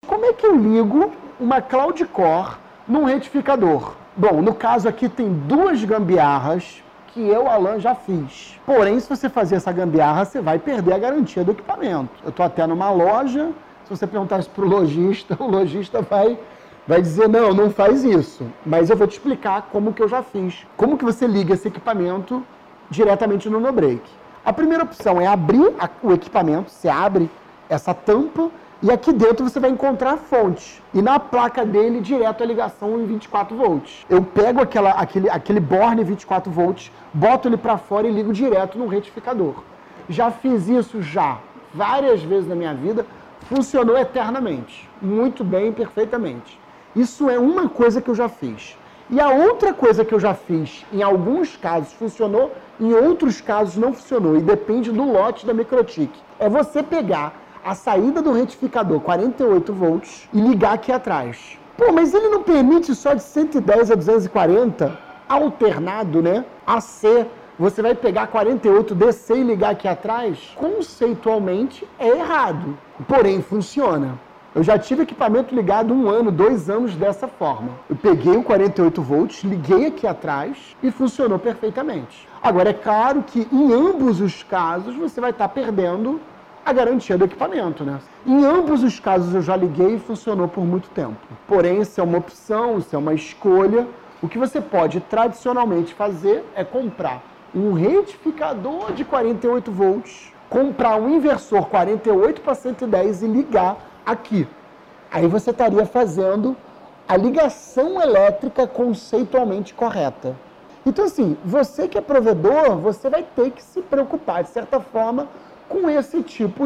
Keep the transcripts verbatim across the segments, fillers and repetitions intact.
Como é que eu ligo uma Cloud Core num retificador? Bom, no caso aqui tem duas gambiarras que eu, Alan, já fiz. Porém, se você fazer essa gambiarra, você vai perder a garantia do equipamento. Eu estou até numa loja, se você perguntar isso para o lojista, o lojista vai, vai dizer, não, não faz isso. Mas eu vou te explicar como que eu já fiz. Como que você liga esse equipamento diretamente no NoBreak. A primeira opção é abrir a, o equipamento, você abre essa tampa, e aqui dentro você vai encontrar a fonte. E na placa dele, direto a ligação em vinte e quatro volts. Eu pego aquela, aquele, aquele borne vinte e quatro volts, boto ele para fora e ligo direto no retificador. Já fiz isso já várias vezes na minha vida, funcionou eternamente. Muito bem, perfeitamente. Isso é uma coisa que eu já fiz. E a outra coisa que eu já fiz, em alguns casos funcionou, em outros casos não funcionou. E depende do lote da Microtik. É você pegar a saída do retificador quarenta e oito volts e ligar aqui atrás. Pô, mas ele não permite só de cento e dez a duzentos e quarenta alternado, né? A C, você vai pegar quarenta e oito, descer e ligar aqui atrás? Conceitualmente é errado, porém funciona. Eu já tive equipamento ligado um ano, dois anos dessa forma. Eu peguei o quarenta e oito volts, liguei aqui atrás e funcionou perfeitamente. Agora, é claro que em ambos os casos você vai estar perdendo a garantia do equipamento, né? Em ambos os casos eu já liguei e funcionou por muito tempo. Porém, isso é uma opção, isso é uma escolha. O que você pode tradicionalmente fazer é comprar um retificador de quarenta e oito volts, comprar um inversor quarenta e oito para cento e dez e ligar aqui. Aí você estaria fazendo a ligação elétrica conceitualmente correta. Então, assim, você que é provedor, você vai ter que se preocupar, de certa forma, com esse tipo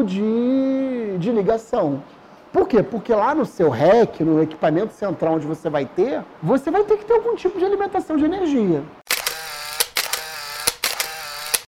de, de ligação. Por quê? Porque lá no seu rack, no equipamento central onde você vai ter, você vai ter que ter algum tipo de alimentação de energia.